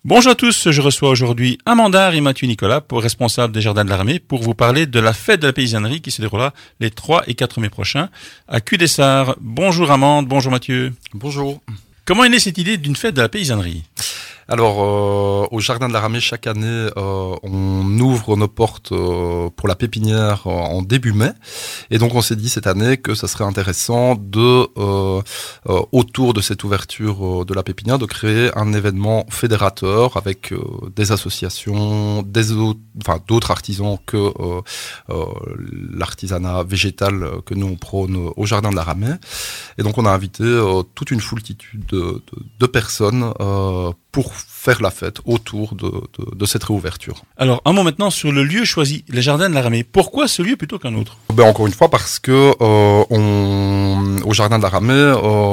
Bonjour à tous, je reçois aujourd'hui Amanda et Mathieu Nicolas, responsables des Jardins de l'Armée, pour vous parler de la fête de la paysannerie qui se déroulera les 3 et 4 mai prochains à Cudessart. Bonjour Amanda, bonjour Mathieu. Bonjour. Comment est née cette idée d'une fête de la paysannerie ? Alors, au Jardin de l'Armée, chaque année, on ouvre nos portes pour la pépinière en début mai. Et donc, on s'est dit cette année que ça serait intéressant autour de cette ouverture de la pépinière, de créer un événement fédérateur avec des associations, d'autres artisans que l'artisanat végétal que nous on prône au Jardin de l'Armée. Et donc, on a invité toute une foultitude de personnes pour faire la fête autour de cette réouverture. Alors, un mot maintenant sur le lieu choisi, les Jardins de l'Armée. Pourquoi ce lieu plutôt qu'un autre ? Encore une fois, parce que au Jardin de l'Armée,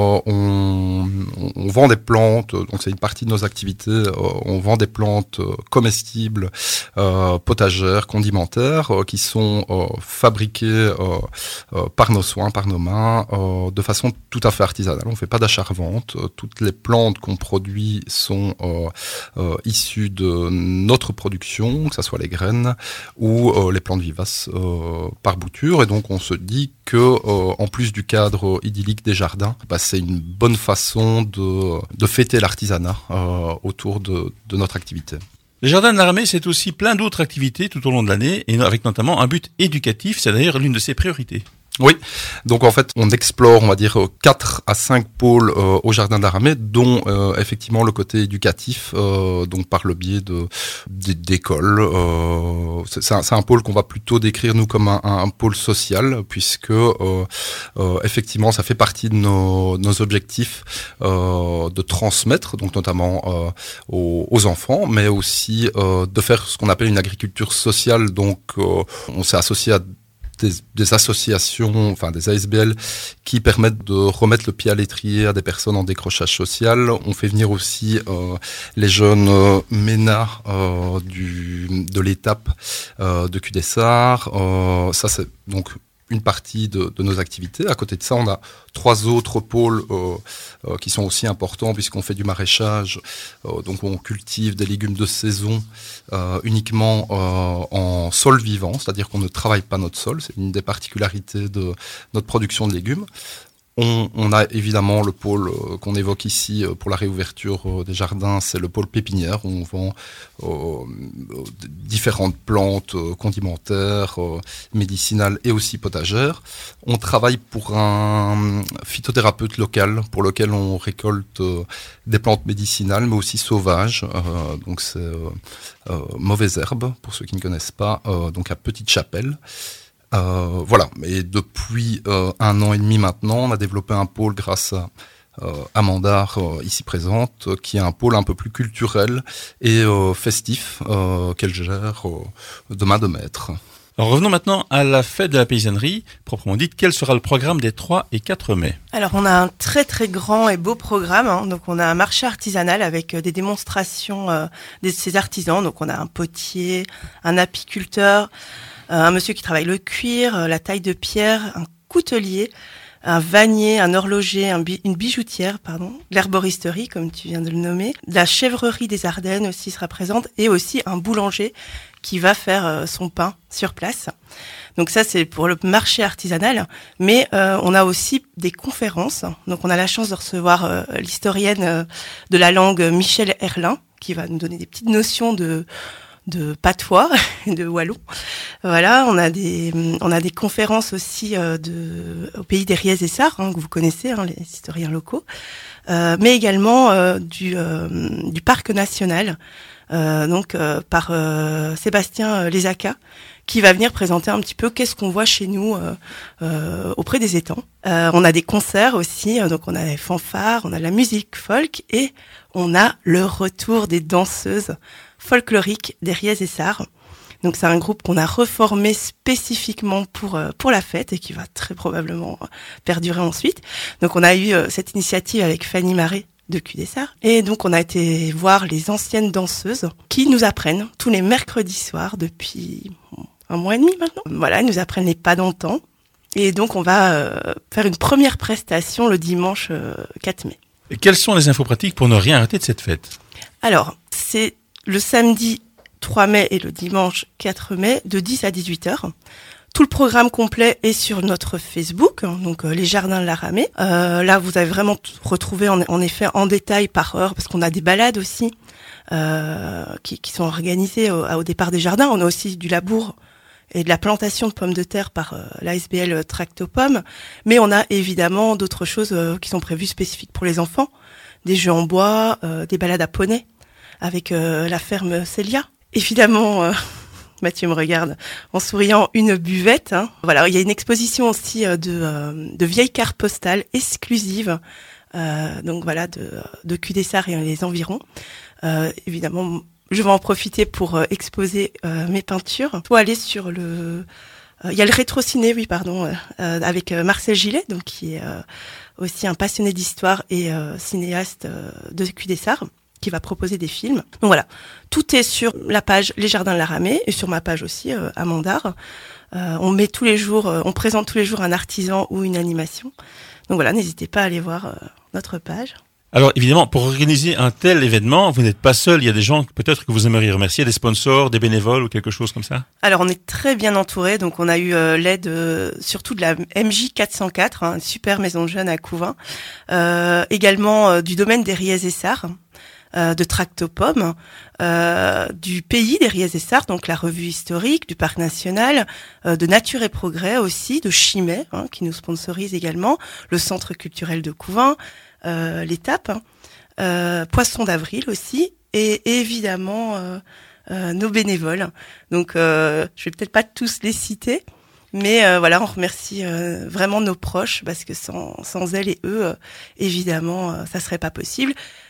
on vend des plantes, donc c'est une partie de nos activités, on vend des plantes comestibles, potagères, condimentaires, qui sont fabriquées par nos soins, par nos mains, de façon tout à fait artisanale. On ne fait pas d'achat-revente. Toutes les plantes qu'on produit sont issues de notre production, que ce soit les graines ou les plantes vivaces par bouture. Et donc on se dit que en plus du cadre idyllique des jardins, c'est une bonne façon de fêter l'artisanat autour de notre activité. Les Jardins de l'Armée, c'est aussi plein d'autres activités tout au long de l'année, et avec notamment un but éducatif, c'est d'ailleurs l'une de ses priorités. Oui, donc en fait on explore, on va dire 4 à 5 pôles au Jardin de l'Armée, dont effectivement le côté éducatif, donc par le biais d'écoles. C'est un pôle qu'on va plutôt décrire nous comme un pôle social, puisque effectivement ça fait partie de nos objectifs de transmettre, donc notamment aux enfants, mais aussi de faire ce qu'on appelle une agriculture sociale. Donc on s'est associé à des associations, enfin des ASBL, qui permettent de remettre le pied à l'étrier à des personnes en décrochage social. On fait venir aussi les jeunes MENA de l'étape de Cudessart. Ça c'est donc une partie de nos activités. À côté de ça, on a 3 autres pôles qui sont aussi importants puisqu'on fait du maraîchage. Donc on cultive des légumes de saison uniquement en sol vivant, c'est-à-dire qu'on ne travaille pas notre sol. C'est une des particularités de notre production de légumes. On a évidemment le pôle qu'on évoque ici pour la réouverture des jardins, c'est le pôle pépinière où on vend différentes plantes condimentaires, médicinales et aussi potagères. On travaille pour un phytothérapeute local pour lequel on récolte des plantes médicinales mais aussi sauvages. Donc c'est Mauvaises Herbes pour ceux qui ne connaissent pas, donc à Petite-Chapelle. Voilà, et depuis 1 an et demi maintenant, on a développé un pôle grâce à Amanda ici présente, qui est un pôle un peu plus culturel et festif qu'elle gère de main de maître. Alors revenons maintenant à la fête de la paysannerie, proprement dite. Quel sera le programme des 3 et 4 mai ? Alors on a un très très grand et beau programme, Donc on a un marché artisanal avec des démonstrations de ces artisans. Donc on a un potier, un apiculteur, un monsieur qui travaille le cuir, la taille de pierre, un coutelier, un vannier, un horloger, une bijoutière, l'herboristerie, comme tu viens de le nommer. La chèvrerie des Ardennes aussi sera présente et aussi un boulanger qui va faire son pain sur place. Donc ça, c'est pour le marché artisanal. Mais on a aussi des conférences. Donc on a la chance de recevoir l'historienne de la langue Michèle Herlin, qui va nous donner des petites notions de patois, de wallon. Voilà, on a des conférences aussi au pays des Riez-et-Sarres, que vous connaissez, les historiens locaux, mais également du parc national, par Sébastien Lesaca, qui va venir présenter un petit peu qu'est-ce qu'on voit chez nous auprès des étangs. On a des concerts aussi, donc on a des fanfares, on a de la musique folk et on a le retour des danseuses folkloriques des Riez-et-Sarres. Donc c'est un groupe qu'on a reformé spécifiquement pour la fête et qui va très probablement perdurer ensuite. Donc on a eu cette initiative avec Fanny Marais de Cudessart. Et donc on a été voir les anciennes danseuses qui nous apprennent tous les mercredis soirs depuis 1 mois et demi maintenant. Voilà, elles nous apprennent les pas d'antan. Et donc on va faire une première prestation le dimanche 4 mai. Et quelles sont les infos pratiques pour ne rien rater de cette fête ? Alors, c'est le samedi 3 mai et le dimanche 4 mai de 10 à 18h. Tout le programme complet est sur notre Facebook, donc les Jardins de la Ramée. Là, vous avez vraiment retrouvé en effet en détail par heure, parce qu'on a des balades aussi qui sont organisées au départ des jardins. On a aussi du labour et de la plantation de pommes de terre par l'ASBL Tractopommes. Mais on a évidemment d'autres choses qui sont prévues spécifiques pour les enfants. Des jeux en bois, des balades à poney avec la ferme Célia. Évidemment, Mathieu me regarde en souriant, une buvette. Voilà, il y a une exposition aussi de vieilles cartes postales exclusives. Donc voilà, de Cudessart et les environs. Évidemment, je vais en profiter pour exposer mes peintures. Faut aller sur il y a le rétro-ciné, avec Marcel Gillet, donc qui est aussi un passionné d'histoire et cinéaste de Cudessart, qui va proposer des films. Donc voilà, tout est sur la page Les Jardins de la Ramée et sur ma page aussi, Amandar. On met tous les jours, on présente tous les jours un artisan ou une animation. Donc voilà, n'hésitez pas à aller voir notre page. Alors évidemment, pour organiser un tel événement, vous n'êtes pas seul. Il y a des gens peut-être que vous aimeriez remercier, des sponsors, des bénévoles ou quelque chose comme ça. Alors on est très bien entouré, donc on a eu l'aide surtout de la MJ 404, une super maison de jeunes à Couvin, également du domaine des Riez-Essarts, de Tractopommes, du pays des Riez-Essarts, donc la revue historique, du parc national, de Nature et Progrès aussi, de Chimay, qui nous sponsorise également, le centre culturel de Couvin, l'étape, Poisson d'avril aussi, et évidemment nos bénévoles. Donc je vais peut-être pas tous les citer, mais voilà, on remercie vraiment nos proches, parce que sans elles et eux, évidemment, ça serait pas possible.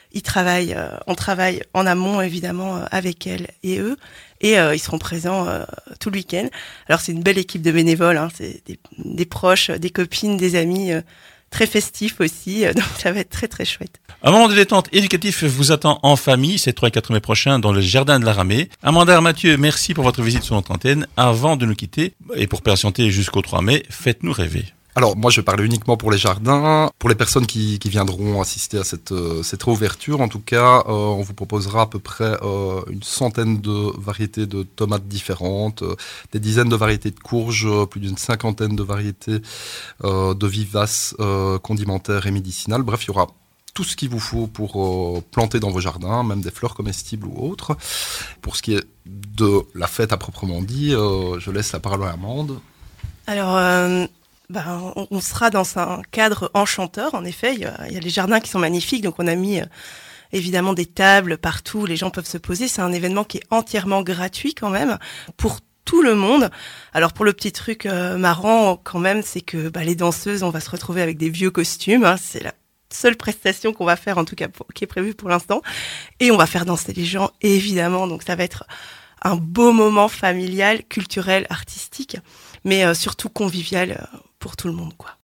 On travaille en amont évidemment avec elles et eux, et ils seront présents tout le week-end. Alors c'est une belle équipe de bénévoles, c'est des proches, des copines, des amis, très festifs aussi, donc ça va être très très chouette. Un moment de détente éducatif vous attend en famille, c'est 3 et 4 mai prochains dans le Jardin de la Ramée. Amandar, Mathieu, merci pour votre visite sur notre antenne. Avant de nous quitter, et pour patienter jusqu'au 3 mai, faites-nous rêver. Alors moi je vais parler uniquement pour les jardins. Pour les personnes qui viendront assister à cette réouverture, en tout cas, on vous proposera à peu près une centaine de variétés de tomates différentes, des dizaines de variétés de courges, plus d'une cinquantaine de variétés de vivaces condimentaires et médicinales. Bref, il y aura tout ce qu'il vous faut pour planter dans vos jardins, même des fleurs comestibles ou autres. Pour ce qui est de la fête à proprement dit, je laisse la parole à Amande. Alors on sera dans un cadre enchanteur, en effet. Il y a les jardins qui sont magnifiques, donc on a mis évidemment des tables partout, les gens peuvent se poser. C'est un événement qui est entièrement gratuit quand même, pour tout le monde. Alors pour le petit truc marrant quand même, c'est que les danseuses, on va se retrouver avec des vieux costumes. C'est la seule prestation qu'on va faire, en tout cas qui est prévue pour l'instant. Et on va faire danser les gens, évidemment. Donc ça va être un beau moment familial, culturel, artistique, mais surtout convivial pour tout le monde, quoi.